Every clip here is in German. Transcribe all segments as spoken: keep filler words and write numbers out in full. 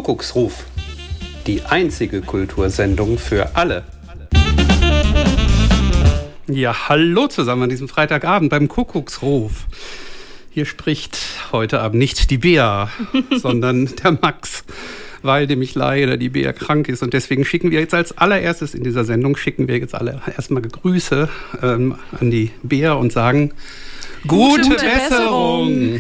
Kuckucksruf. Die einzige Kultursendung für alle. Ja, hallo zusammen an diesem Freitagabend beim Kuckucksruf. Hier spricht heute Abend nicht die Bea, sondern der Max, weil nämlich leider die Bea krank ist. Und deswegen schicken wir jetzt als allererstes in dieser Sendung, schicken wir jetzt alle erstmal Grüße ähm, an die Bea und sagen Gute, Gute Besserung! Besserung.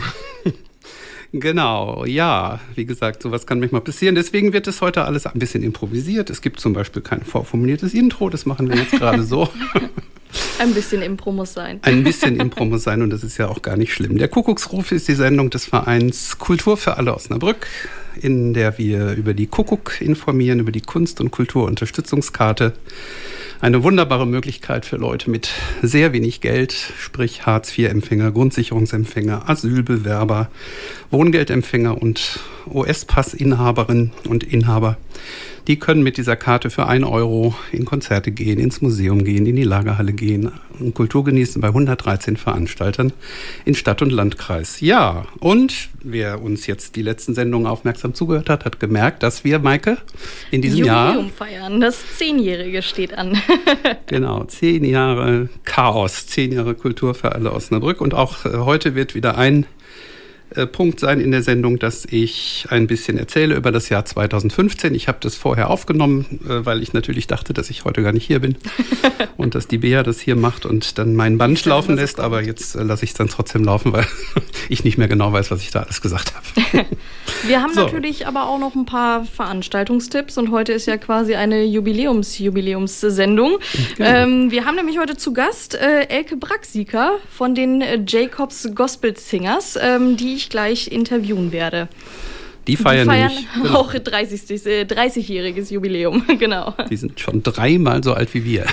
Genau, ja, wie gesagt, sowas kann manchmal passieren. Deswegen wird es heute alles ein bisschen improvisiert. Es gibt zum Beispiel kein vorformuliertes Intro, das machen wir jetzt gerade so. Ein bisschen Impro muss sein. Ein bisschen Impro muss sein und das ist ja auch gar nicht schlimm. Der Kuckucksruf ist die Sendung des Vereins Kultur für alle Osnabrück, in der wir über die Kuckuck informieren, über die Kunst- und Kulturunterstützungskarte. Eine wunderbare Möglichkeit für Leute mit sehr wenig Geld, sprich Hartz vier Empfänger, Grundsicherungsempfänger, Asylbewerber, Wohngeldempfänger und O S-Passinhaberinnen und Inhaber. Die können mit dieser Karte für ein Euro in Konzerte gehen, ins Museum gehen, in die Lagerhalle gehen und Kultur genießen bei hundertdreizehn Veranstaltern in Stadt und Landkreis. Ja, und wer uns jetzt die letzten Sendungen aufmerksam zugehört hat, hat gemerkt, dass wir, Maike, in diesem Jubiläum Jahr... Jubiläum feiern, das Zehnjährige steht an. Genau, zehn Jahre Chaos, zehn Jahre Kultur für alle Osnabrück. Und auch äh, heute wird wieder ein äh, Punkt sein in der Sendung, dass ich ein bisschen erzähle über das Jahr zweitausendfünfzehn. Ich habe das vorher aufgenommen, äh, weil ich natürlich dachte, dass ich heute gar nicht hier bin und dass die Bea das hier macht und dann meinen Band laufen lässt. Aber jetzt äh, lasse ich es dann trotzdem laufen, weil ich nicht mehr genau weiß, was ich da alles gesagt habe. Wir haben so. natürlich aber auch noch ein paar Veranstaltungstipps und heute ist ja quasi eine Jubiläums-Jubiläums-Sendung. Genau. Ähm, wir haben nämlich heute zu Gast äh, Elke Bracksieker von den äh, Jacobs Gospel Singers, ähm, die ich gleich interviewen werde. Die feiern, die feiern nämlich, genau. auch dreißigjähriges Jubiläum, genau. Die sind schon dreimal so alt wie wir.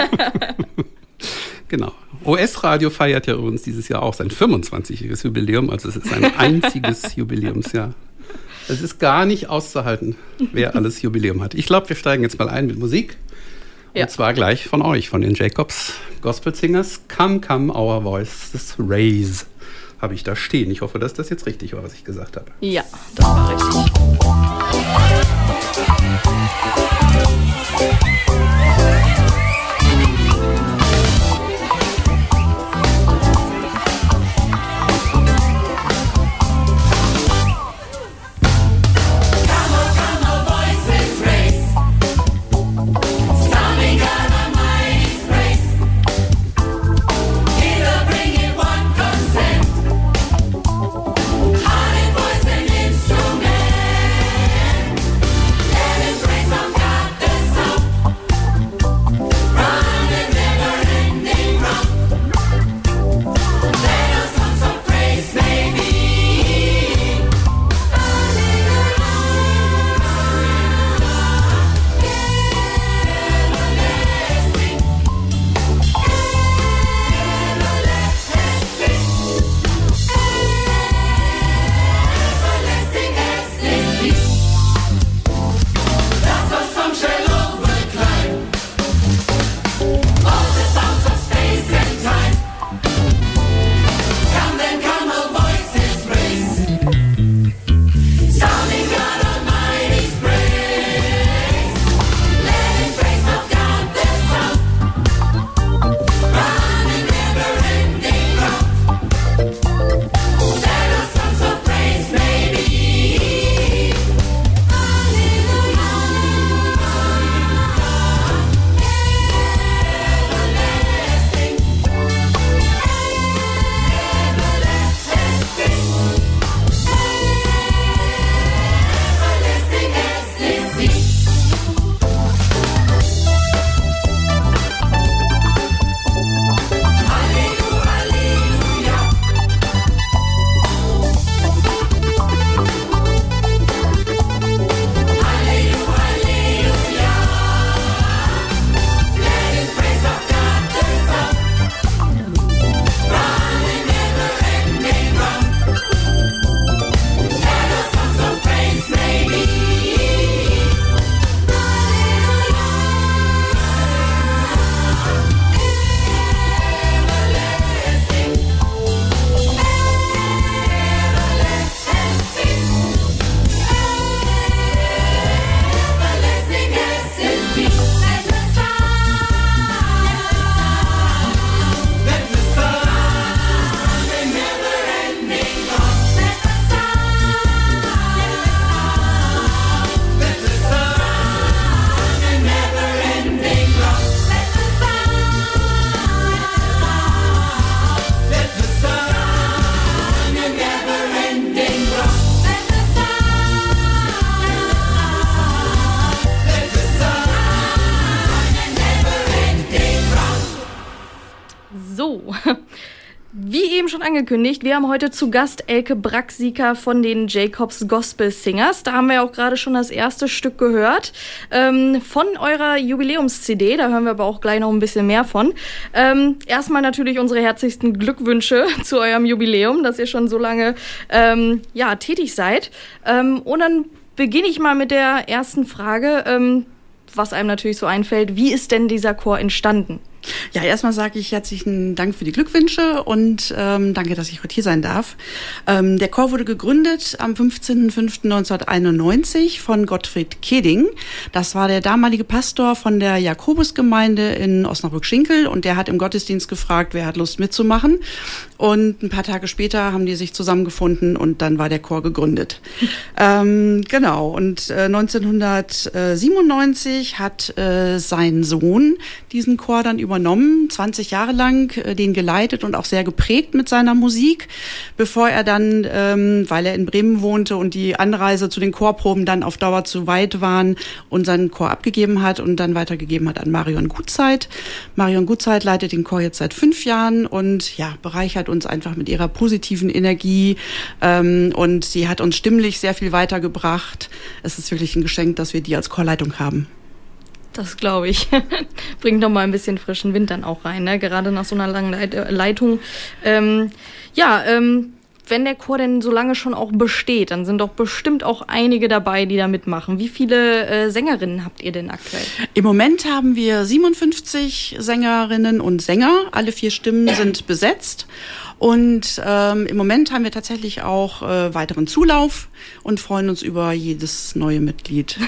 Genau. O S-Radio feiert ja übrigens dieses Jahr auch sein fünfundzwanzigjähriges Jubiläum, also es ist ein einziges Jubiläumsjahr. Es ist gar nicht auszuhalten, wer alles Jubiläum hat. Ich glaube, wir steigen jetzt mal ein mit Musik. Und ja. zwar gleich von euch, von den Jacobs Gospel Singers. Come, come, our voices raise. Habe ich da stehen. Ich hoffe, dass das jetzt richtig war, was ich gesagt habe. Ja, das war richtig. Let it Wie eben schon angekündigt, wir haben heute zu Gast Elke Brack-Sieker von den Jacobs Gospel Singers. Da haben wir auch gerade schon das erste Stück gehört ähm, von eurer Jubiläums-C D. Da hören wir aber auch gleich noch ein bisschen mehr von. Ähm, erstmal natürlich unsere herzlichsten Glückwünsche zu eurem Jubiläum, dass ihr schon so lange ähm, ja, tätig seid. Ähm, und dann beginne ich mal mit der ersten Frage, ähm, was einem natürlich so einfällt. Wie ist denn dieser Chor entstanden? Ja, erstmal sage ich herzlichen Dank für die Glückwünsche und ähm, danke, dass ich heute hier sein darf. Ähm, der Chor wurde gegründet am fünfzehnten fünften neunzehnhunderteinundneunzig von Gottfried Keding. Das war der damalige Pastor von der Jakobusgemeinde in Osnabrück-Schinkel und der hat im Gottesdienst gefragt, wer hat Lust mitzumachen. Und ein paar Tage später haben die sich zusammengefunden und dann war der Chor gegründet. ähm, genau, und äh, neunzehnhundertsiebenundneunzig hat äh, sein Sohn diesen Chor dann übernommen, zwanzig Jahre lang äh, den geleitet und auch sehr geprägt mit seiner Musik, bevor er dann, ähm, weil er in Bremen wohnte und die Anreise zu den Chorproben dann auf Dauer zu weit waren, unseren Chor abgegeben hat und dann weitergegeben hat an Marion Gutzeit. Marion Gutzeit leitet den Chor jetzt seit fünf Jahren und ja, bereichert uns einfach mit ihrer positiven Energie ähm, und sie hat uns stimmlich sehr viel weitergebracht. Es ist wirklich ein Geschenk, dass wir die als Chorleitung haben. Das glaube ich. Bringt noch mal ein bisschen frischen Wind dann auch rein, ne? Gerade nach so einer langen Leit- Leitung. Ähm, ja, ähm, wenn der Chor denn so lange schon auch besteht, dann sind doch bestimmt auch einige dabei, die da mitmachen. Wie viele äh, Sängerinnen habt ihr denn aktuell? Im Moment haben wir siebenundfünfzig Sängerinnen und Sänger. Alle vier Stimmen sind besetzt. Und ähm, im Moment haben wir tatsächlich auch äh, weiteren Zulauf und freuen uns über jedes neue Mitglied.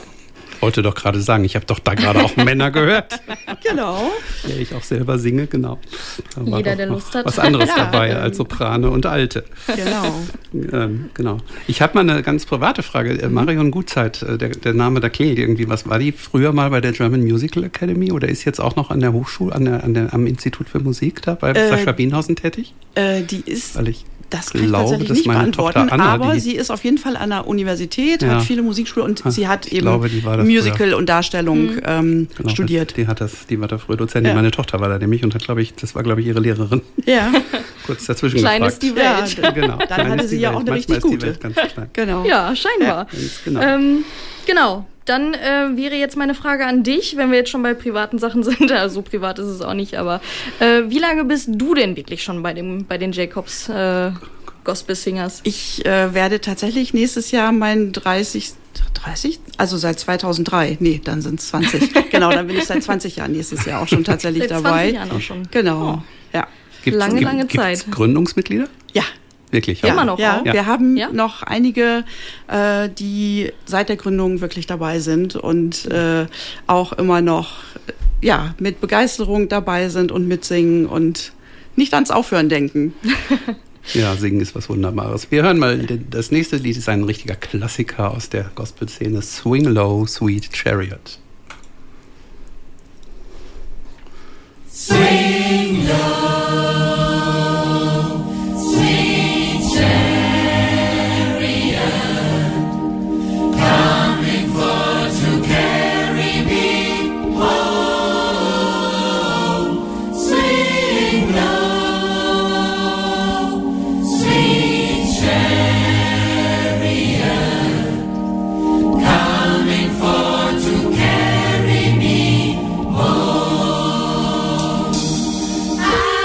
Ich wollte doch gerade sagen, ich habe doch da gerade auch Männer gehört. Genau. Ja, ich auch selber singe, genau. Da war Jeder, doch der Lust hat. Was anderes Ja, dabei ähm, als Soprane und Alte. Genau. ähm, genau. Ich habe mal eine ganz private Frage. Mhm. Marion Gutzeit, der, der Name, da klingelt irgendwie was. War die früher mal bei der German Musical Academy oder ist jetzt auch noch an der Hochschule, an der, an der, am Institut für Musik da bei äh, Sascha Bienhausen tätig? Äh, die ist... Weil ich Das kann ich glaube, tatsächlich dass nicht meine beantworten, Tochter Anna, aber die- sie ist auf jeden Fall an der Universität, Ja. hat viele Musikschulen und Ah, sie hat ich eben glaube, die war da Musical und Darstellung Mhm. ähm, Genau, studiert. Die hat das, die war da früher Dozentin. Ja. Meine Tochter war da nämlich und hat, glaube ich, das war, glaube ich, ihre Lehrerin. Ja, Kurz dazwischen Klein ist gefragt. die Welt. Ja, Genau. Dann Klein hatte ist sie die ja Welt. auch eine Manchmal richtig ist die gute. Welt ganz klein. genau. Ja, scheinbar. Ganz genau. Ähm, genau. Dann äh, wäre jetzt meine Frage an dich, wenn wir jetzt schon bei privaten Sachen sind. Also so privat ist es auch nicht, aber äh, wie lange bist du denn wirklich schon bei dem bei den Jacobs äh, Gospel Singers? Ich äh, werde tatsächlich nächstes Jahr mein dreißig, dreißig? Also seit zweitausenddrei. Nee, dann sind es zwanzig. Genau, dann bin ich seit zwanzig Jahren nächstes Jahr auch schon tatsächlich Seit dabei. zwanzig Jahren auch schon. Genau, ja. Gibt's- lange, gibt- lange gibt's Zeit. Gründungsmitglieder? Ja. Wirklich? Ja. Immer noch Ja, auch? wir haben Ja? noch einige, äh, die seit der Gründung wirklich dabei sind und äh, auch immer noch äh, ja, mit Begeisterung dabei sind und mitsingen und nicht ans Aufhören denken. Ja, singen ist was Wunderbares. Wir hören mal, das nächste Lied ist ein richtiger Klassiker aus der Gospel-Szene, Swing Low, Sweet Chariot. Swing low, sweet chariot, coming for to carry me home. Swing low, sweet chariot, coming for to carry me home. I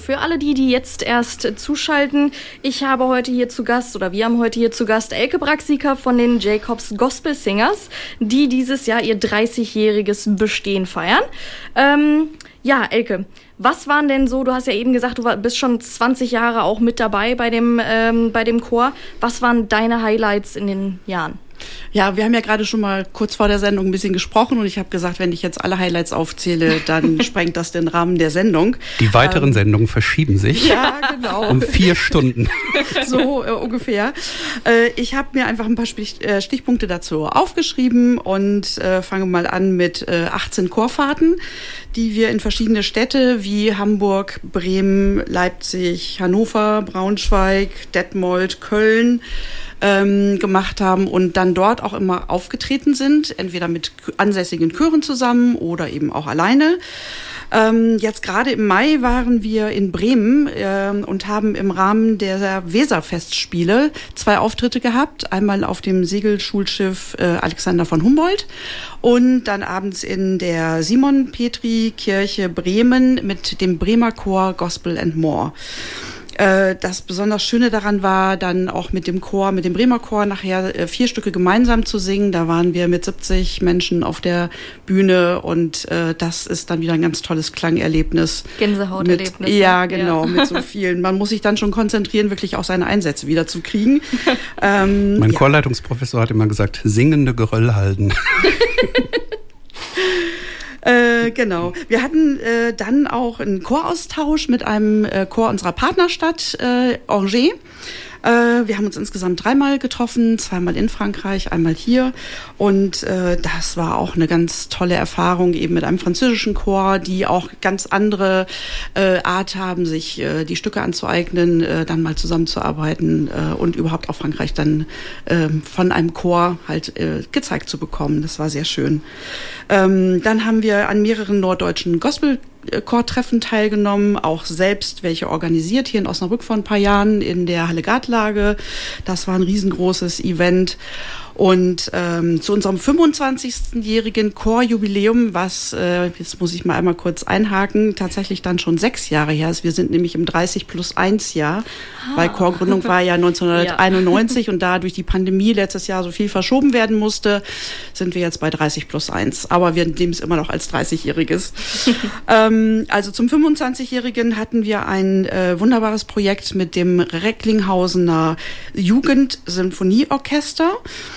für alle die, die jetzt erst zuschalten, ich habe heute hier zu Gast, oder wir haben heute hier zu Gast Elke Bracksieker von den Jacobs Gospel Singers, die dieses Jahr ihr dreißigjähriges Bestehen feiern. Ähm, ja, Elke, was waren denn so, du hast ja eben gesagt, du war, bist schon zwanzig Jahre auch mit dabei bei dem, ähm, bei dem Chor. Was waren deine Highlights in den Jahren? Ja, wir haben ja gerade schon mal kurz vor der Sendung ein bisschen gesprochen und ich habe gesagt, wenn ich jetzt alle Highlights aufzähle, dann sprengt das den Rahmen der Sendung. Die weiteren ähm, Sendungen verschieben sich. Ja, genau. Um vier Stunden. So äh, ungefähr. Äh, ich habe mir einfach ein paar Stich, äh, Stichpunkte dazu aufgeschrieben und äh, fange mal an mit äh, achtzehn Chorfahrten, die wir in verschiedene Städte wie Hamburg, Bremen, Leipzig, Hannover, Braunschweig, Detmold, Köln ähm, gemacht haben und dann dort auch immer aufgetreten sind, entweder mit ansässigen Chören zusammen oder eben auch alleine. Ähm, jetzt gerade im Mai waren wir in Bremen äh, und haben im Rahmen der Weserfestspiele zwei Auftritte gehabt. Einmal auf dem Segelschulschiff äh, Alexander von Humboldt und dann abends in der Simon-Petri-Kirche Bremen mit dem Bremer Chor Gospel and More. Das besonders Schöne daran war, dann auch mit dem Chor, mit dem Bremer Chor nachher vier Stücke gemeinsam zu singen. Da waren wir mit siebzig Menschen auf der Bühne und äh, das ist dann wieder ein ganz tolles Klangerlebnis. Gänsehauterlebnis. Mit, ja, genau, ja. Mit so vielen. Man muss sich dann schon konzentrieren, wirklich auch seine Einsätze wieder zu kriegen. ähm, mein ja. Chorleitungsprofessor hat immer gesagt, singende Geröllhalden. Äh, genau. Wir hatten äh, dann auch einen Choraustausch mit einem äh, Chor unserer Partnerstadt äh, Angers. Äh, wir haben uns insgesamt dreimal getroffen, zweimal in Frankreich, einmal hier. Und äh, das war auch eine ganz tolle Erfahrung, eben mit einem französischen Chor, die auch ganz andere äh, Art haben, sich äh, die Stücke anzueignen, äh, dann mal zusammenzuarbeiten äh, und überhaupt auch Frankreich dann äh, von einem Chor halt äh, gezeigt zu bekommen. Das war sehr schön. Ähm, dann haben wir an mehreren norddeutschen Gospel Chortreffen teilgenommen, auch selbst welche organisiert hier in Osnabrück vor ein paar Jahren in der Halle Gartlage. Das war ein riesengroßes Event. Und ähm, zu unserem fünfundzwanzigjährigen Chorjubiläum, was, äh, jetzt muss ich mal einmal kurz einhaken, tatsächlich dann schon sechs Jahre her ist. Wir sind nämlich im dreißig plus eins Jahr, ah. weil Chorgründung war ja neunzehnhunderteinundneunzig ja. Und da durch die Pandemie letztes Jahr so viel verschoben werden musste, sind wir jetzt bei dreißig plus eins. Aber wir nehmen es immer noch als dreißigjähriges. ähm, also zum fünfundzwanzigjährigen hatten wir ein äh, wunderbares Projekt mit dem Recklinghausener Jugendsinfonieorchester.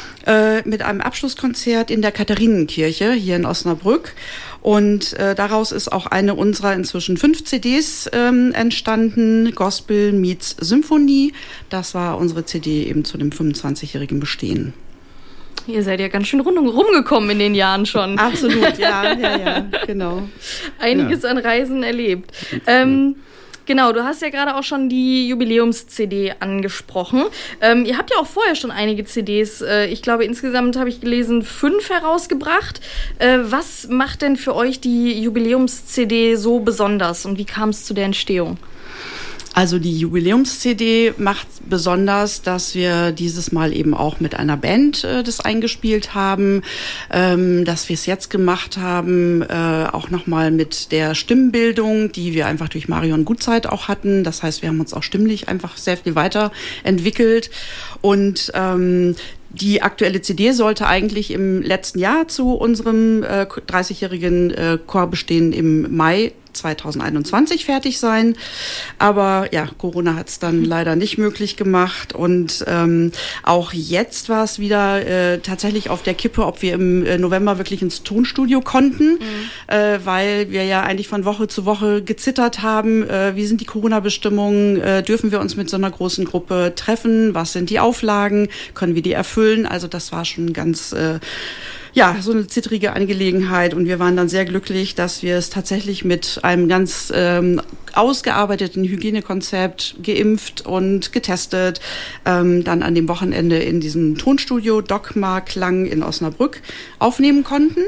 Äh, mit einem Abschlusskonzert in der Katharinenkirche hier in Osnabrück. Und äh, daraus ist auch eine unserer inzwischen fünf C Ds ähm, entstanden, Gospel meets Symphonie. Das war unsere C D eben zu dem fünfundzwanzigjährigen Bestehen. Ihr seid ja ganz schön rum, rumgekommen in den Jahren schon. Absolut, ja, ja, ja, genau. Einiges ja. an Reisen erlebt. Ähm, Genau, du hast ja gerade auch schon die Jubiläums-C D angesprochen. Ähm, ihr habt ja auch vorher schon einige C Ds, äh, ich glaube insgesamt habe ich gelesen, fünf herausgebracht. Äh, was macht denn für euch die Jubiläums-C D so besonders und wie kam es zu der Entstehung? Also die Jubiläums-C D macht besonders, dass wir dieses Mal eben auch mit einer Band äh, das eingespielt haben, ähm, dass wir es jetzt gemacht haben, äh, auch nochmal mit der Stimmbildung, die wir einfach durch Marion Gutzeit auch hatten. Das heißt, wir haben uns auch stimmlich einfach sehr viel weiterentwickelt und ähm, die aktuelle C D sollte eigentlich im letzten Jahr zu unserem äh, dreißigjährigen äh, Chorbestehen im Mai zweitausendeinundzwanzig fertig sein. Aber ja, Corona hat es dann leider nicht möglich gemacht. Und ähm, auch jetzt war es wieder äh, tatsächlich auf der Kippe, ob wir im äh, November wirklich ins Tonstudio konnten, mhm. äh, weil wir ja eigentlich von Woche zu Woche gezittert haben. Äh, wie sind die Corona-Bestimmungen? Äh, dürfen wir uns mit so einer großen Gruppe treffen? Was sind die Auflagen? Können wir die erfüllen? Also das war schon ganz... Äh, Ja, so eine zittrige Angelegenheit und wir waren dann sehr glücklich, dass wir es tatsächlich mit einem ganz ähm, ausgearbeiteten Hygienekonzept geimpft und getestet ähm, dann an dem Wochenende in diesem Tonstudio Dogma Klang in Osnabrück aufnehmen konnten.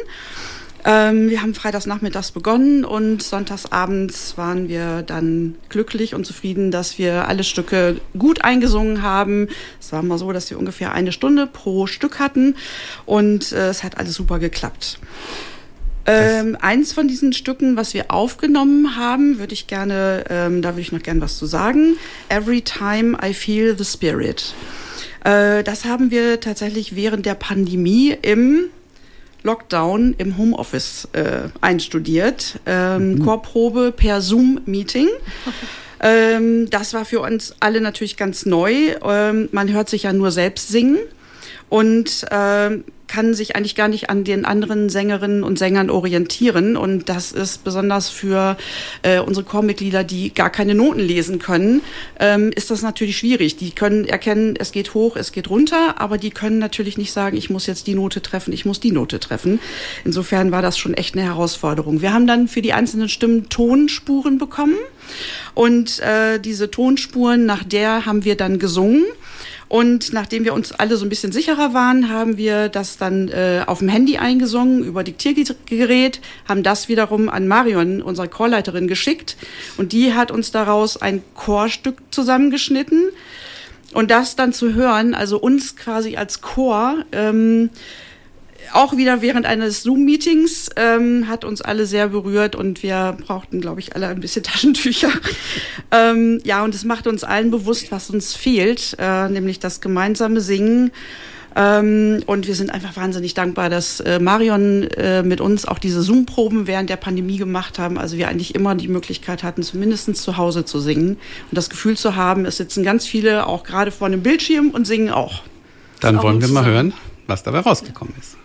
Ähm, wir haben freitags nachmittags begonnen und sonntagsabends waren wir dann glücklich und zufrieden, dass wir alle Stücke gut eingesungen haben. Es war mal so, dass wir ungefähr eine Stunde pro Stück hatten und äh, es hat alles super geklappt. Ähm, eins von diesen Stücken, was wir aufgenommen haben, würde ich gerne, ähm, da würde ich noch gerne was zu sagen. Every Time I Feel the Spirit. Äh, das haben wir tatsächlich während der Pandemie im Lockdown im Homeoffice äh, einstudiert. Ähm, mhm. Chorprobe per Zoom-Meeting. ähm, das war für uns alle natürlich ganz neu. Ähm, man hört sich ja nur selbst singen und äh, kann sich eigentlich gar nicht an den anderen Sängerinnen und Sängern orientieren. Und das ist besonders für äh, unsere Chormitglieder, die gar keine Noten lesen können, ähm, ist das natürlich schwierig. Die können erkennen, es geht hoch, es geht runter, aber die können natürlich nicht sagen, ich muss jetzt die Note treffen, ich muss die Note treffen. Insofern war das schon echt eine Herausforderung. Wir haben dann für die einzelnen Stimmen Tonspuren bekommen. Und äh, diese Tonspuren, nach der haben wir dann gesungen. Und nachdem wir uns alle so ein bisschen sicherer waren, haben wir das dann äh, auf dem Handy eingesungen, über Diktiergerät, haben das wiederum an Marion, unsere Chorleiterin, geschickt. Und die hat uns daraus ein Chorstück zusammengeschnitten. Und das dann zu hören, also uns quasi als Chor, ähm, auch wieder während eines Zoom-Meetings, ähm, hat uns alle sehr berührt und wir brauchten, glaube ich, alle ein bisschen Taschentücher. ähm, ja, und es macht uns allen bewusst, was uns fehlt, äh, nämlich das gemeinsame Singen. Ähm, und wir sind einfach wahnsinnig dankbar, dass äh, Marion äh, mit uns auch diese Zoom-Proben während der Pandemie gemacht haben. Also wir eigentlich immer die Möglichkeit hatten, zumindest zu Hause zu singen und das Gefühl zu haben, es sitzen ganz viele auch gerade vor einem Bildschirm und singen auch. Dann wollen wir mal hören, was dabei rausgekommen ist.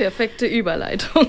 Perfekte Überleitung.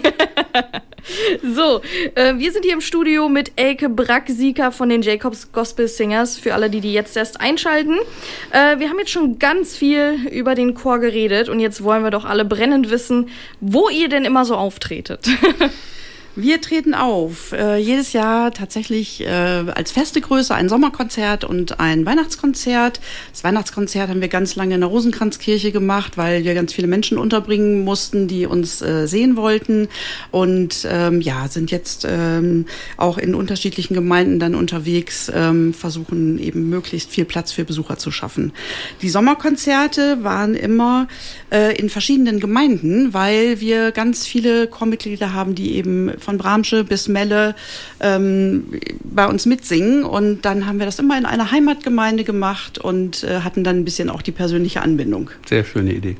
So, äh, wir sind hier im Studio mit Elke Brack-Sieker von den Jacobs Gospel Singers, für alle, die die jetzt erst einschalten. Äh, wir haben jetzt schon ganz viel über den Chor geredet und jetzt wollen wir doch alle brennend wissen, wo ihr denn immer so auftretet. Wir treten auf, äh, jedes Jahr tatsächlich äh, als feste Größe ein Sommerkonzert und ein Weihnachtskonzert. Das Weihnachtskonzert haben wir ganz lange in der Rosenkranzkirche gemacht, weil wir ganz viele Menschen unterbringen mussten, die uns äh, sehen wollten. Und ähm, ja, sind jetzt ähm, auch in unterschiedlichen Gemeinden dann unterwegs, ähm, versuchen eben möglichst viel Platz für Besucher zu schaffen. Die Sommerkonzerte waren immer äh, in verschiedenen Gemeinden, weil wir ganz viele Chormitglieder haben, die eben von Bramsche bis Melle ähm, bei uns mitsingen. Und dann haben wir das immer in einer Heimatgemeinde gemacht und äh, hatten dann ein bisschen auch die persönliche Anbindung. Sehr schöne Idee.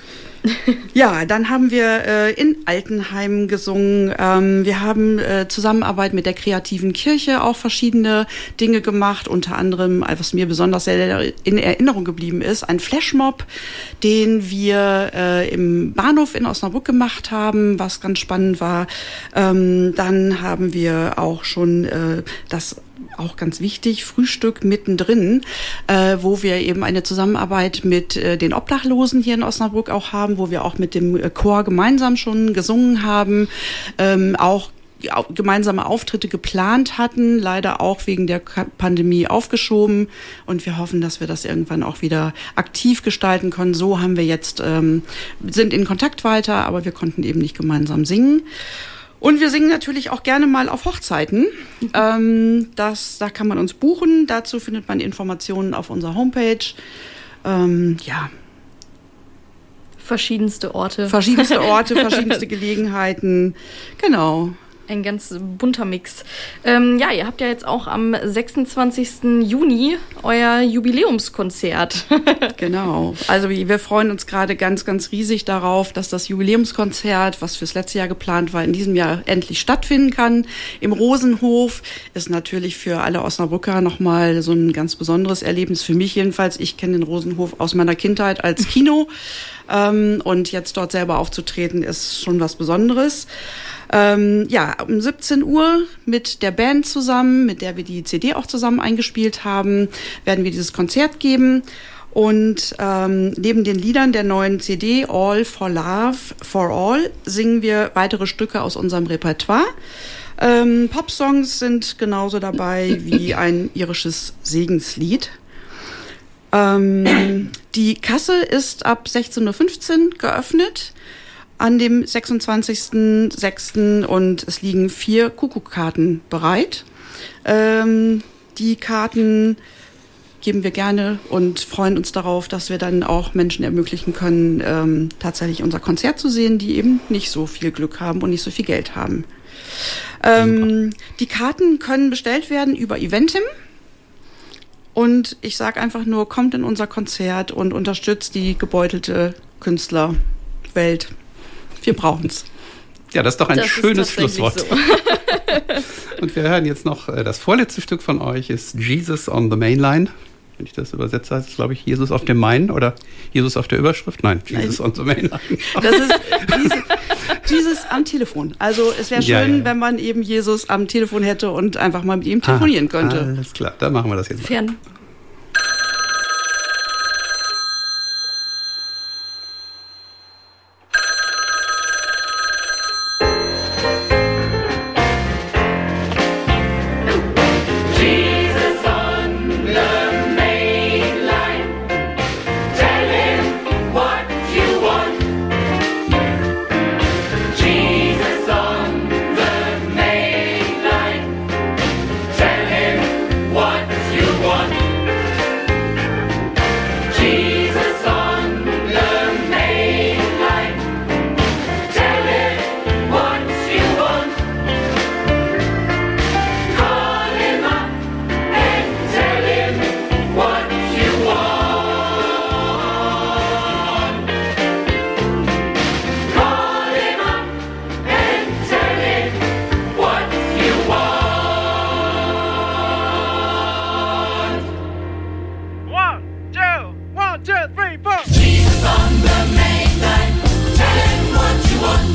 Ja, dann haben wir äh, in Altenheim gesungen. Ähm, wir haben äh, Zusammenarbeit mit der kreativen Kirche auch verschiedene Dinge gemacht. Unter anderem, was mir besonders sehr in Erinnerung geblieben ist, ein Flashmob, den wir äh, im Bahnhof in Osnabrück gemacht haben, was ganz spannend war. Ähm, dann haben wir auch schon äh, das auch ganz wichtig, Frühstück mittendrin, äh, wo wir eben eine Zusammenarbeit mit äh, den Obdachlosen hier in Osnabrück auch haben, wo wir auch mit dem Chor gemeinsam schon gesungen haben, ähm, auch gemeinsame Auftritte geplant hatten, leider auch wegen der Pandemie aufgeschoben, und wir hoffen, dass wir das irgendwann auch wieder aktiv gestalten können. So haben wir jetzt, ähm, sind in Kontakt weiter, aber wir konnten eben nicht gemeinsam singen. Und wir singen natürlich auch gerne mal auf Hochzeiten. Mhm. Ähm, das, da kann man uns buchen. Dazu findet man Informationen auf unserer Homepage. Ähm, ja. Verschiedenste Orte. Verschiedenste Orte, verschiedenste Gelegenheiten. Genau. Ein ganz bunter Mix. Ähm, ja, ihr habt ja jetzt auch am sechsundzwanzigsten Juni euer Jubiläumskonzert. Genau. Also wir freuen uns gerade ganz, ganz riesig darauf, dass das Jubiläumskonzert, was fürs letzte Jahr geplant war, in diesem Jahr endlich stattfinden kann. Im Rosenhof ist natürlich für alle Osnabrücker nochmal so ein ganz besonderes Erlebnis. Für mich jedenfalls. Ich kenne den Rosenhof aus meiner Kindheit als Kino. ähm, und jetzt dort selber aufzutreten, ist schon was Besonderes. Ähm, ja, um siebzehn Uhr mit der Band zusammen, mit der wir die C D auch zusammen eingespielt haben, werden wir dieses Konzert geben. Und ähm, neben den Liedern der neuen C D All for Love for All singen wir weitere Stücke aus unserem Repertoire. Ähm, Popsongs sind genauso dabei wie ein irisches Segenslied. Ähm, die Kasse ist ab sechzehn Uhr fünfzehn geöffnet an dem sechsundzwanzigsten sechsten und es liegen vier Kuckuckkarten bereit. Ähm, die Karten geben wir gerne und freuen uns darauf, dass wir dann auch Menschen ermöglichen können, ähm, tatsächlich unser Konzert zu sehen, die eben nicht so viel Glück haben und nicht so viel Geld haben. Ähm, die Karten können bestellt werden über Eventim. Und ich sage einfach nur, kommt in unser Konzert und unterstützt die gebeutelte Künstlerwelt. Wir brauchen's. Ja, das ist doch ein das schönes Schlusswort. So. Und wir hören jetzt noch, das vorletzte Stück von euch ist Jesus on the Main Line. Wenn ich das übersetze, heißt es, glaube ich, Jesus auf dem Main oder Jesus auf der Überschrift. Nein, Jesus on the Main Line. Das ist Jesus, Jesus am Telefon. Also es wäre schön, ja, ja, ja. wenn man eben Jesus am Telefon hätte und einfach mal mit ihm telefonieren ah, könnte. Alles klar, dann machen wir das jetzt mal. Fern. Jesus on the main line, tell him what you want.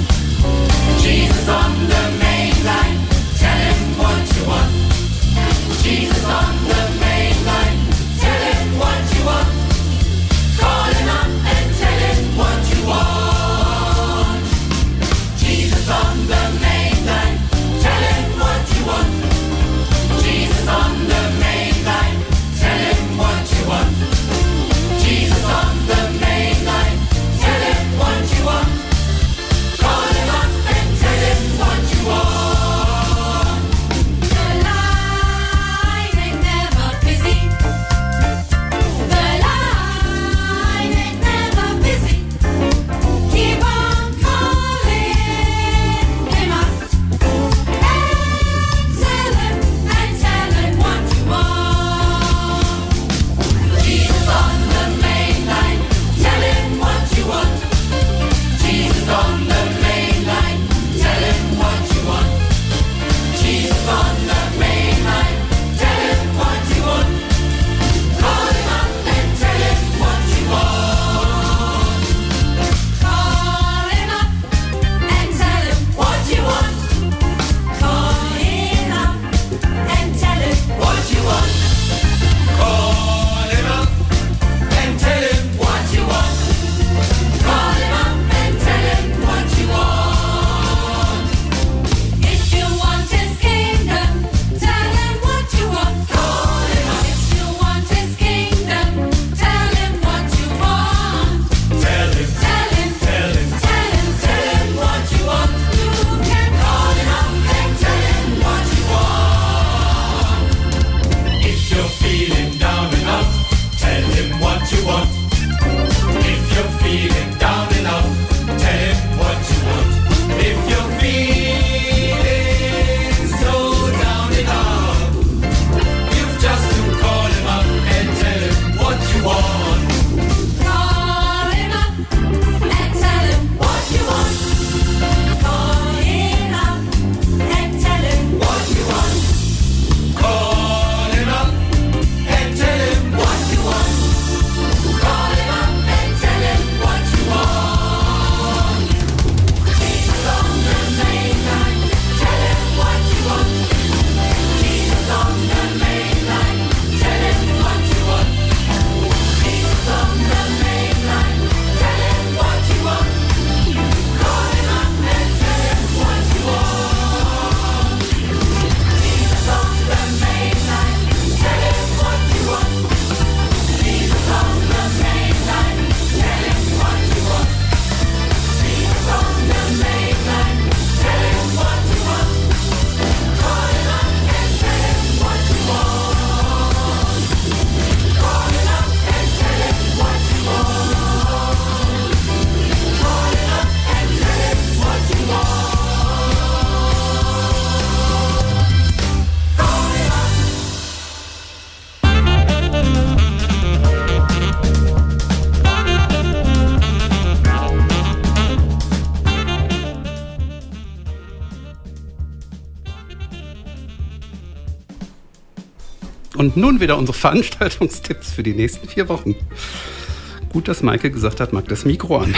Und nun wieder unsere Veranstaltungstipps für die nächsten vier Wochen. Gut, dass Maike gesagt hat, mag das Mikro an.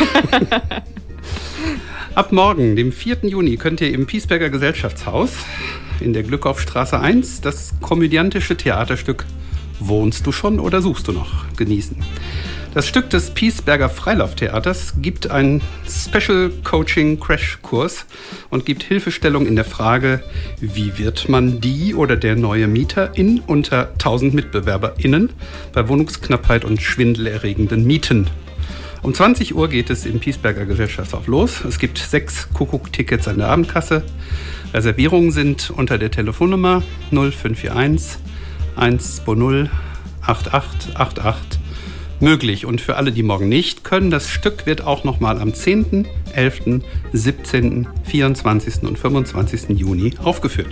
Ab morgen, dem vierten Juni, könnt ihr im Piesberger Gesellschaftshaus in der Glückaufstraße eins das komödiantische Theaterstück Wohnst du schon oder suchst du noch genießen. Das Stück des Piesberger Freilauftheaters gibt einen Special Coaching Crash Kurs und gibt Hilfestellung in der Frage, wie wird man die oder der neue Mieter in unter tausend MitbewerberInnen bei Wohnungsknappheit und schwindelerregenden Mieten. Um zwanzig Uhr geht es im Piesberger Gesellschaftshaus los. Es gibt sechs Kuckuck-Tickets an der Abendkasse. Reservierungen sind unter der Telefonnummer null fünf vier eins eins zwei null acht acht acht acht möglich. Und für alle, die morgen nicht können, das Stück wird auch nochmal am zehnten, elften, siebzehnten, vierundzwanzigsten und fünfundzwanzigsten Juni aufgeführt.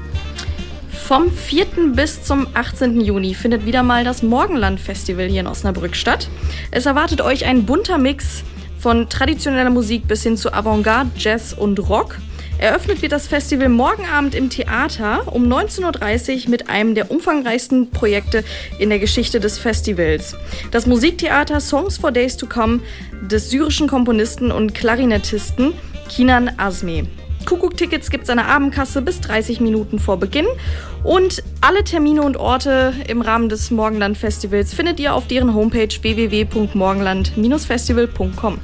Vom vierten bis zum achtzehnten Juni findet wieder mal das Morgenland-Festival hier in Osnabrück statt. Es erwartet euch ein bunter Mix von traditioneller Musik bis hin zu Avantgarde, Jazz und Rock. Eröffnet wird das Festival morgen Abend im Theater um neunzehn Uhr dreißig mit einem der umfangreichsten Projekte in der Geschichte des Festivals. Das Musiktheater Songs for Days to Come des syrischen Komponisten und Klarinettisten Kinan Azmi. Kuckuck-Tickets gibt es an der Abendkasse bis dreißig Minuten vor Beginn. Und alle Termine und Orte im Rahmen des Morgenland-Festivals findet ihr auf deren Homepage w w w punkt morgenland festival punkt com.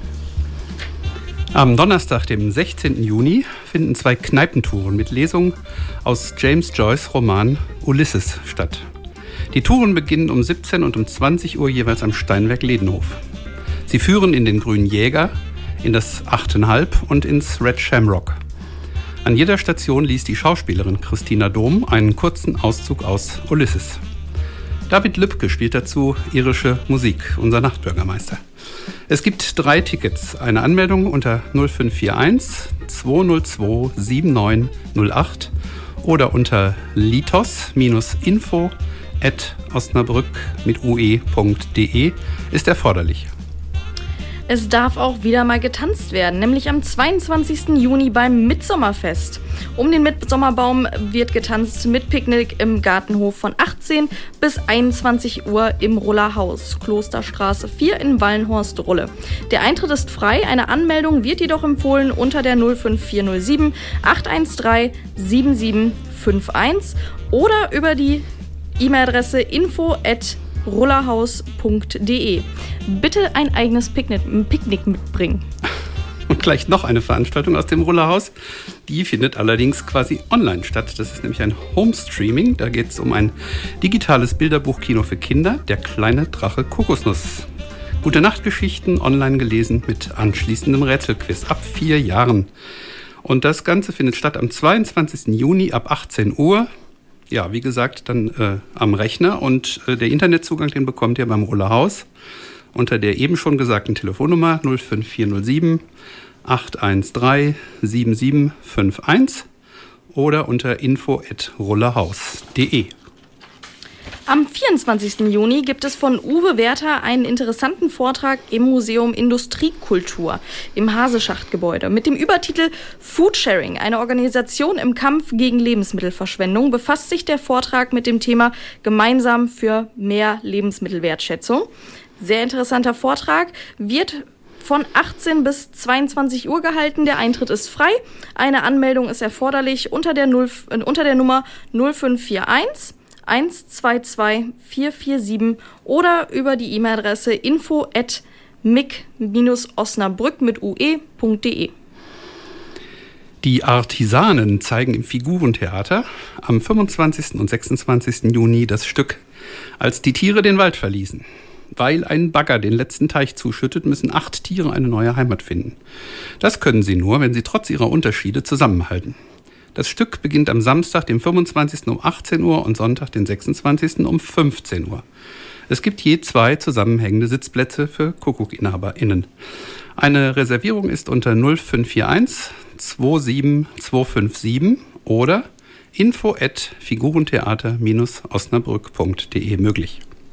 Am Donnerstag, dem sechzehnten Juni, finden zwei Kneipentouren mit Lesungen aus James Joyce' Roman Ulysses statt. Die Touren beginnen um siebzehn und um zwanzig Uhr jeweils am Steinwerk Ledenhof. Sie führen in den Grünen Jäger, in das Achtenhalb und ins Red Shamrock. An jeder Station liest die Schauspielerin Christina Dom einen kurzen Auszug aus Ulysses. David Lübke spielt dazu irische Musik, unser Nachtbürgermeister. Es gibt drei Tickets. Eine Anmeldung unter null fünf vier eins zwei null zwei sieben neun null acht oder unter litos-info at osnabrück mit ue punkt de ist erforderlich. Es darf auch wieder mal getanzt werden, nämlich am zweiundzwanzigsten Juni beim Mitsommerfest. Um den Mitsommerbaum wird getanzt mit Picknick im Gartenhof von achtzehn bis einundzwanzig Uhr im Rullerhaus, Klosterstraße vier in Wallenhorst-Rulle. Der Eintritt ist frei, eine Anmeldung wird jedoch empfohlen unter der null fünf vier null sieben acht eins drei sieben sieben fünf eins oder über die E-Mail-Adresse info at rullerhaus punkt de. Bitte ein eigenes Picknick, Picknick mitbringen. Und gleich noch eine Veranstaltung aus dem Rullerhaus. Die findet allerdings quasi online statt. Das ist nämlich ein Homestreaming. Da geht es um ein digitales Bilderbuchkino für Kinder, der kleine Drache Kokosnuss. Gute Nachtgeschichten online gelesen mit anschließendem Rätselquiz ab vier Jahren. Und das Ganze findet statt am zweiundzwanzigsten Juni ab achtzehn Uhr. Ja, wie gesagt, dann äh, am Rechner und äh, der Internetzugang, den bekommt ihr beim Rullerhaus unter der eben schon gesagten Telefonnummer null fünf vier null sieben acht eins drei sieben sieben fünf eins oder unter info at rullerhaus punkt de. Am vierundzwanzigsten Juni gibt es von Uwe Werther einen interessanten Vortrag im Museum Industriekultur im Haseschachtgebäude. Mit dem Übertitel Foodsharing, eine Organisation im Kampf gegen Lebensmittelverschwendung, befasst sich der Vortrag mit dem Thema Gemeinsam für mehr Lebensmittelwertschätzung. Sehr interessanter Vortrag, wird von achtzehn bis zweiundzwanzig Uhr gehalten. Der Eintritt ist frei. Eine Anmeldung ist erforderlich unter der, null, äh, unter der Nummer null fünf vier eins eins zwei zwei vier vier sieben oder über die E-Mail-Adresse info at mic osnabrück mit ue punkt de. Die Artisanen zeigen im Figurentheater am fünfundzwanzigsten und sechsundzwanzigsten Juni das Stück Als die Tiere den Wald verließen. Weil ein Bagger den letzten Teich zuschüttet, müssen acht Tiere eine neue Heimat finden. Das können sie nur, wenn sie trotz ihrer Unterschiede zusammenhalten. Das Stück beginnt am Samstag, dem fünfundzwanzigsten um achtzehn Uhr und Sonntag, den sechsundzwanzigsten um fünfzehn Uhr. Es gibt je zwei zusammenhängende Sitzplätze für Kuckuck-InhaberInnen. Eine Reservierung ist unter null fünf vier eins zwei sieben zwei fünf sieben oder info at figurentheater osnabrück punkt de möglich.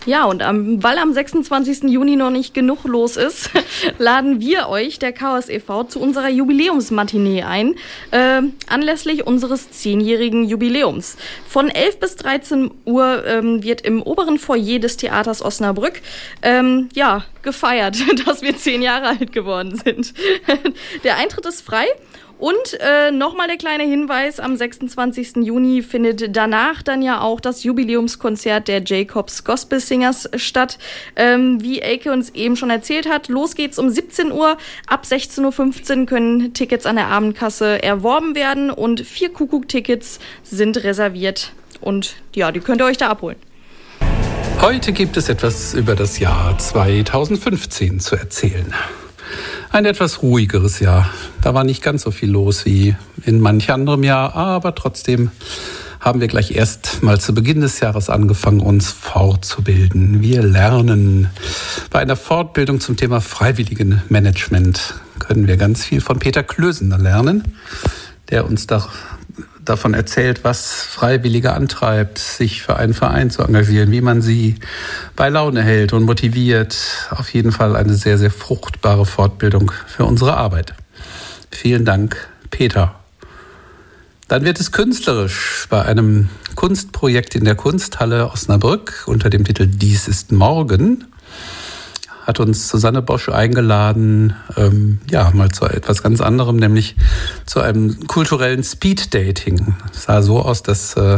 Ja, und am, weil am sechsundzwanzigsten Juni noch nicht genug los ist, laden wir euch, der Chaos e V, zu unserer Jubiläumsmatinee ein, äh, anlässlich unseres zehnjährigen Jubiläums. Von elf bis dreizehn Uhr ähm, wird im oberen Foyer des Theaters Osnabrück ähm, ja, gefeiert, dass wir zehn Jahre alt geworden sind. Der Eintritt ist frei. Und äh, nochmal der kleine Hinweis, am sechsundzwanzigsten Juni findet danach dann ja auch das Jubiläumskonzert der Jacobs Gospel Singers statt. Ähm, wie Elke uns eben schon erzählt hat, los geht's um siebzehn Uhr. Ab sechzehn Uhr fünfzehn können Tickets an der Abendkasse erworben werden und vier Kuckuck-Tickets sind reserviert. Und ja, die könnt ihr euch da abholen. Heute gibt es etwas über das Jahr zweitausendfünfzehn zu erzählen. Ein etwas ruhigeres Jahr. Da war nicht ganz so viel los wie in manch anderem Jahr, aber trotzdem haben wir gleich erst mal zu Beginn des Jahres angefangen, uns fortzubilden. Wir lernen. Bei einer Fortbildung zum Thema Freiwilligenmanagement können wir ganz viel von Peter Klösener lernen, der uns da davon erzählt, was Freiwillige antreibt, sich für einen Verein zu engagieren, wie man sie bei Laune hält und motiviert. Auf jeden Fall eine sehr, sehr fruchtbare Fortbildung für unsere Arbeit. Vielen Dank, Peter. Dann wird es künstlerisch bei einem Kunstprojekt in der Kunsthalle Osnabrück unter dem Titel Dies ist Morgen. Hat uns Susanne Bosch eingeladen, ähm, ja, mal zu etwas ganz anderem, nämlich zu einem kulturellen Speed-Dating. Es sah so aus, dass äh,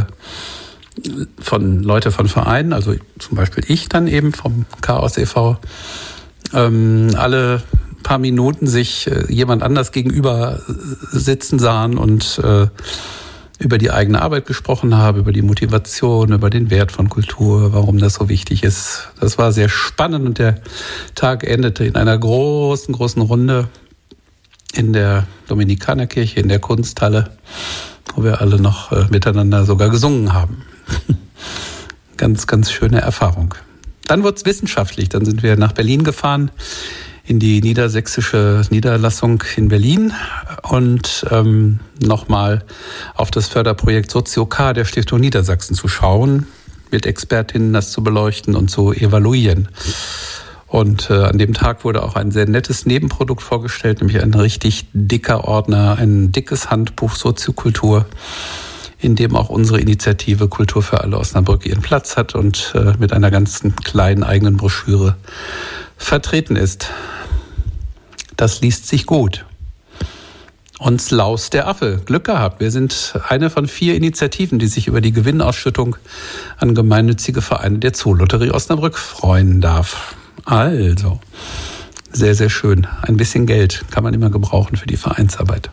von Leute von Vereinen, also zum Beispiel ich dann eben vom Chaos e V, ähm, alle paar Minuten sich äh, jemand anders gegenüber sitzen sahen und äh, über die eigene Arbeit gesprochen habe, über die Motivation, über den Wert von Kultur, warum das so wichtig ist. Das war sehr spannend und der Tag endete in einer großen, großen Runde in der Dominikanerkirche, in der Kunsthalle, wo wir alle noch äh, miteinander sogar gesungen haben. Ganz, ganz schöne Erfahrung. Dann wurde es wissenschaftlich. Dann sind wir nach Berlin gefahren, in die niedersächsische Niederlassung in Berlin und ähm, nochmal auf das Förderprojekt Soziokar der Stiftung Niedersachsen zu schauen, mit Expertinnen das zu beleuchten und zu evaluieren. Und äh, an dem Tag wurde auch ein sehr nettes Nebenprodukt vorgestellt, nämlich ein richtig dicker Ordner, ein dickes Handbuch Soziokultur, in dem auch unsere Initiative Kultur für alle Osnabrück ihren Platz hat und äh, mit einer ganzen kleinen eigenen Broschüre vertreten ist. Das liest sich gut. Uns laust der Affe. Glück gehabt. Wir sind eine von vier Initiativen, die sich über die Gewinnausschüttung an gemeinnützige Vereine der Zoolotterie Osnabrück freuen darf. Also, sehr, sehr schön. Ein bisschen Geld kann man immer gebrauchen für die Vereinsarbeit.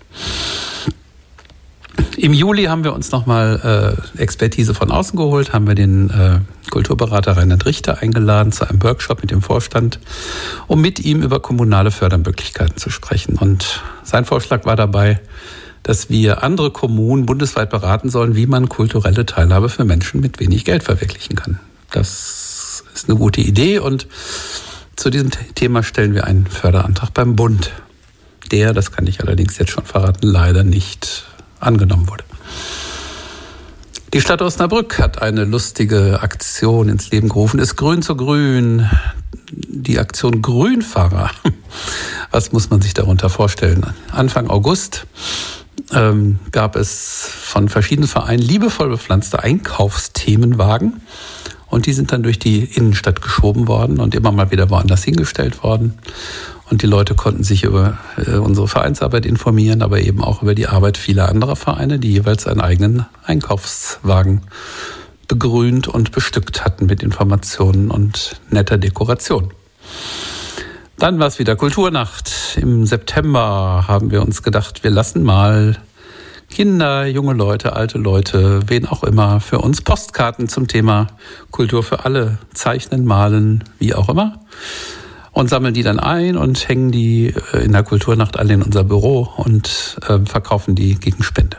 Im Juli haben wir uns nochmal äh, Expertise von außen geholt, haben wir den äh, Kulturberater Reinhard Richter eingeladen zu einem Workshop mit dem Vorstand, um mit ihm über kommunale Fördermöglichkeiten zu sprechen. Und sein Vorschlag war dabei, dass wir andere Kommunen bundesweit beraten sollen, wie man kulturelle Teilhabe für Menschen mit wenig Geld verwirklichen kann. Das ist eine gute Idee und zu diesem Thema stellen wir einen Förderantrag beim Bund. Der, das kann ich allerdings jetzt schon verraten, leider nicht angenommen wurde. Die Stadt Osnabrück hat eine lustige Aktion ins Leben gerufen. Ist grün zu grün. Die Aktion Grünfahrer. Was muss man sich darunter vorstellen? Anfang August ähm, gab es von verschiedenen Vereinen liebevoll bepflanzte Einkaufsthemenwagen. Und die sind dann durch die Innenstadt geschoben worden und immer mal wieder woanders hingestellt worden. Und die Leute konnten sich über äh, unsere Vereinsarbeit informieren, aber eben auch über die Arbeit vieler anderer Vereine, die jeweils einen eigenen Einkaufswagen begrünt und bestückt hatten mit Informationen und netter Dekoration. Dann war es wieder Kulturnacht. Im September haben wir uns gedacht, wir lassen mal Kinder, junge Leute, alte Leute, wen auch immer, für uns Postkarten zum Thema Kultur für alle zeichnen, malen, wie auch immer. Und sammeln die dann ein und hängen die in der Kulturnacht alle in unser Büro und äh, verkaufen die gegen Spende.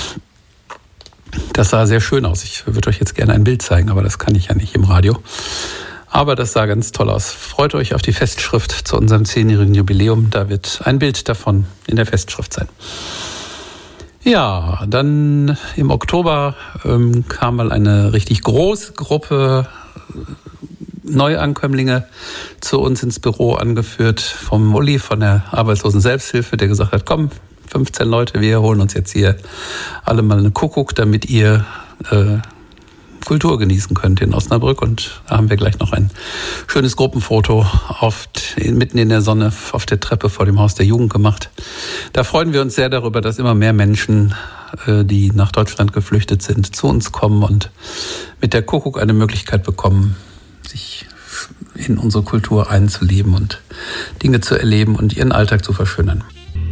Das sah sehr schön aus. Ich würde euch jetzt gerne ein Bild zeigen, aber das kann ich ja nicht im Radio. Aber das sah ganz toll aus. Freut euch auf die Festschrift zu unserem zehnjährigen Jubiläum. Da wird ein Bild davon in der Festschrift sein. Ja, dann im Oktober ähm, kam mal eine richtig große Gruppe Neuankömmlinge zu uns ins Büro, angeführt vom Mulli von der Arbeitslosen Selbsthilfe, der gesagt hat, komm, fünfzehn Leute, wir holen uns jetzt hier alle mal eine Kuckuck, damit ihr äh, Kultur genießen könnt in Osnabrück. Und da haben wir gleich noch ein schönes Gruppenfoto auf, mitten in der Sonne auf der Treppe vor dem Haus der Jugend gemacht. Da freuen wir uns sehr darüber, dass immer mehr Menschen, äh, die nach Deutschland geflüchtet sind, zu uns kommen und mit der Kuckuck eine Möglichkeit bekommen, sich in unsere Kultur einzuleben und Dinge zu erleben und ihren Alltag zu verschönern.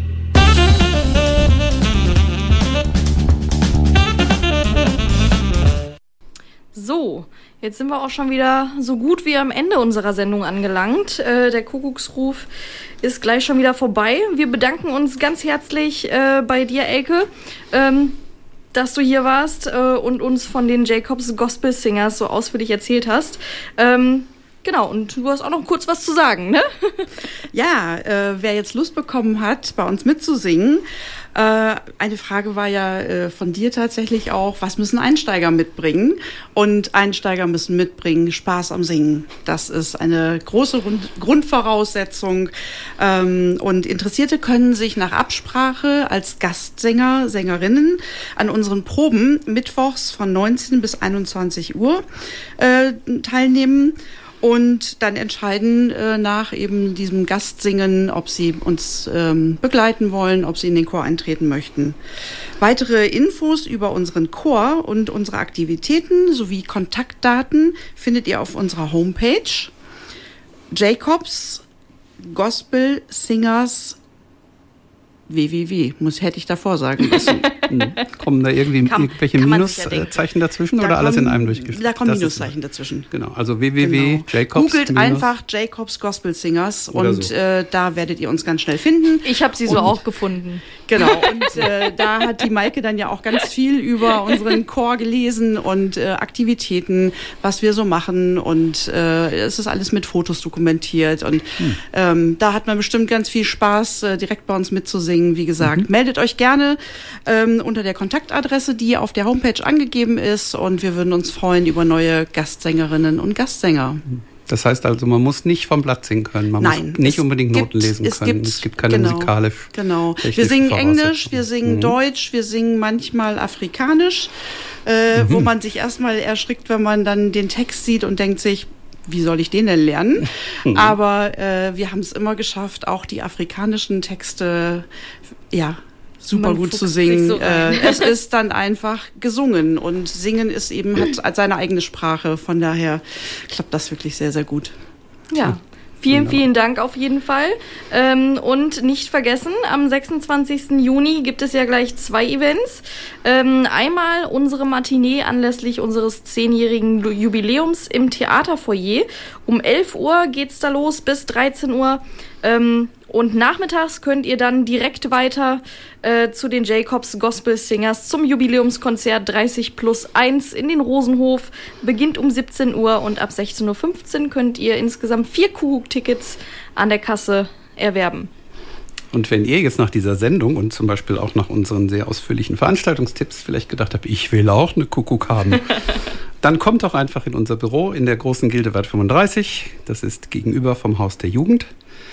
So, jetzt sind wir auch schon wieder so gut wie am Ende unserer Sendung angelangt. Äh, der Kuckucksruf ist gleich schon wieder vorbei. Wir bedanken uns ganz herzlich äh, bei dir, Elke, ähm, dass du hier warst äh, und uns von den Jacobs Gospel Singers so ausführlich erzählt hast. Ähm, Genau, und du hast auch noch kurz was zu sagen, ne? Ja, äh, wer jetzt Lust bekommen hat, bei uns mitzusingen, äh, eine Frage war ja äh, von dir tatsächlich auch, was müssen Einsteiger mitbringen? Und Einsteiger müssen mitbringen Spaß am Singen. Das ist eine große Grund- Grundvoraussetzung. Ähm, und Interessierte können sich nach Absprache als Gastsänger, Sängerinnen an unseren Proben mittwochs von neunzehn bis einundzwanzig Uhr äh, teilnehmen. Und dann entscheiden äh, nach eben diesem Gastsingen, ob sie uns ähm, begleiten wollen, ob sie in den Chor eintreten möchten. Weitere Infos über unseren Chor und unsere Aktivitäten sowie Kontaktdaten findet ihr auf unserer Homepage Jacobs Gospel Singers www. Muss hätte ich davor sagen müssen. Kommen da irgendwie kann, irgendwelche kann Minuszeichen ja dazwischen da oder kommen, alles in einem durchgeschrieben? Da kommen das Minuszeichen ist, dazwischen. Genau, also www. Genau. Jacobs. Googelt einfach Jacobs Gospel Singers und so. äh, da werdet ihr uns ganz schnell finden. Ich habe sie so und, auch gefunden. Genau, und äh, da hat die Maike dann ja auch ganz viel über unseren Chor gelesen und äh, Aktivitäten, was wir so machen, und äh, es ist alles mit Fotos dokumentiert und hm. ähm, da hat man bestimmt ganz viel Spaß, äh, direkt bei uns mitzusingen. Wie gesagt, mhm. meldet euch gerne ähm, unter der Kontaktadresse, die auf der Homepage angegeben ist, und wir würden uns freuen über neue Gastsängerinnen und Gastsänger. Das heißt also, man muss nicht vom Blatt singen können, man Nein, muss nicht unbedingt gibt, Noten lesen es können. Gibt, es gibt keine genau, musikalisch. Genau. Wir singen Englisch, wir singen mhm. Deutsch, wir singen manchmal Afrikanisch, äh, mhm. wo man sich erstmal erschrickt, wenn man dann den Text sieht und denkt sich, wie soll ich den denn lernen? Mhm. Aber äh, wir haben es immer geschafft, auch die afrikanischen Texte, ja, super Man gut zu singen. So äh, es ist dann einfach gesungen, und Singen ist eben hat seine eigene Sprache. Von daher klappt das wirklich sehr, sehr gut. Ja. Vielen, vielen Dank auf jeden Fall. Ähm, und nicht vergessen, am sechsundzwanzigsten Juni gibt es ja gleich zwei Events. Ähm, einmal unsere Matinee anlässlich unseres zehnjährigen Jubiläums im Theaterfoyer. Um elf Uhr geht's da los bis dreizehn Uhr. Ähm, und nachmittags könnt ihr dann direkt weiter äh, zu den Jacobs Gospel Singers zum Jubiläumskonzert dreißig plus eins in den Rosenhof. Beginnt um siebzehn Uhr und ab sechzehn Uhr fünfzehn könnt ihr insgesamt vier Kuckuck-Tickets an der Kasse erwerben. Und wenn ihr jetzt nach dieser Sendung und zum Beispiel auch nach unseren sehr ausführlichen Veranstaltungstipps vielleicht gedacht habt, ich will auch eine Kuckuck haben, dann kommt doch einfach in unser Büro in der großen Gildewald fünfunddreißig. Das ist gegenüber vom Haus der Jugend.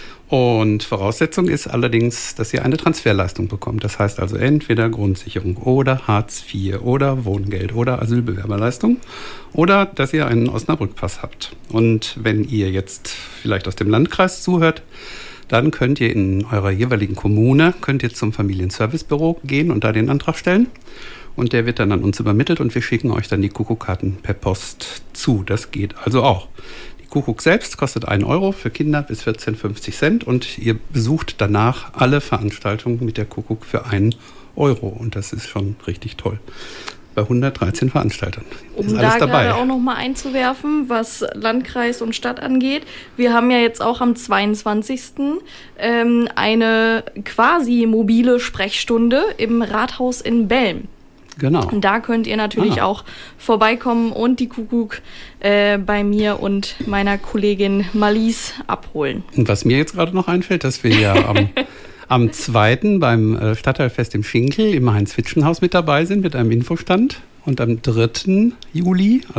Und Voraussetzung ist allerdings, dass ihr eine Transferleistung bekommt. Das heißt also entweder Grundsicherung oder Hartz vier oder Wohngeld oder Asylbewerberleistung oder dass ihr einen Osnabrück-Pass habt. Und wenn ihr jetzt vielleicht aus dem Landkreis zuhört, dann könnt ihr in eurer jeweiligen Kommune könnt ihr zum Familienservicebüro gehen und da den Antrag stellen. Und der wird dann an uns übermittelt und wir schicken euch dann die Kuckuckkarten per Post zu. Das geht also auch. Kuckuck selbst kostet ein Euro für Kinder bis vierzehn fünfzig Cent und ihr besucht danach alle Veranstaltungen mit der Kuckuck für einen Euro und das ist schon richtig toll. Bei hundertdreizehn Veranstaltern um ist alles da dabei. Gerade auch noch mal einzuwerfen, was Landkreis und Stadt angeht. Wir haben ja jetzt auch am zweiundzwanzigsten Ähm, eine quasi mobile Sprechstunde im Rathaus in Belm. Genau. Und da könnt ihr natürlich ah. auch vorbeikommen und die Kuckuck äh, bei mir und meiner Kollegin Marlies abholen. Und was mir jetzt gerade noch einfällt, dass wir ja am, am zweiten beim Stadtteilfest im Schinkel im Heinz-Fitschen-Haus mit dabei sind mit einem Infostand. Und am dritten Juli, also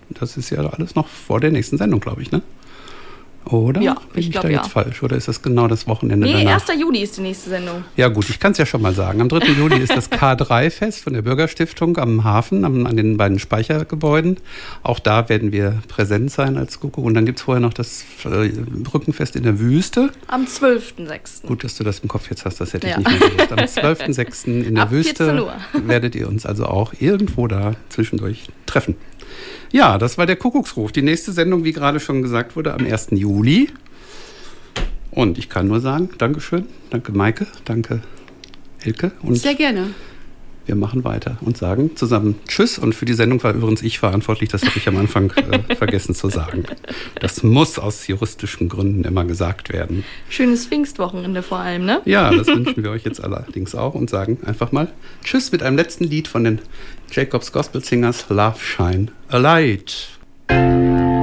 Das ist ja alles noch vor der nächsten Sendung, glaube ich, ne? Oder? Ja, Bin ich ich glaub, da ja. jetzt falsch? Oder ist das genau das Wochenende Nee, danach? erster Juli ist die nächste Sendung. Ja gut, ich kann es ja schon mal sagen. Am dritten Juli ist das K drei Fest von der Bürgerstiftung am Hafen, am, an den beiden Speichergebäuden. Auch da werden wir präsent sein als Kuckuck. Und dann gibt es vorher noch das äh, Brückenfest in der Wüste. Am zwölften sechsten Gut, dass du das im Kopf jetzt hast, das hätte Ja. ich nicht mehr gewusst. Am zwölften sechsten in der Ab vierzehn Wüste Uhr. werdet ihr uns also auch irgendwo da zwischendurch treffen. Ja, das war der Kuckucksruf. Die nächste Sendung, wie gerade schon gesagt wurde, am ersten Juli. Und ich kann nur sagen, Dankeschön, danke Maike, danke Elke. Und Sehr gerne. wir machen weiter und sagen zusammen Tschüss. Und für die Sendung war übrigens ich verantwortlich, das habe ich am Anfang äh, vergessen zu sagen. Das muss aus juristischen Gründen immer gesagt werden. Schönes Pfingstwochenende vor allem, ne? Ja, das wünschen wir euch jetzt allerdings auch und sagen einfach mal Tschüss mit einem letzten Lied von den Jacobs Gospel Singers, Love Shine a Light.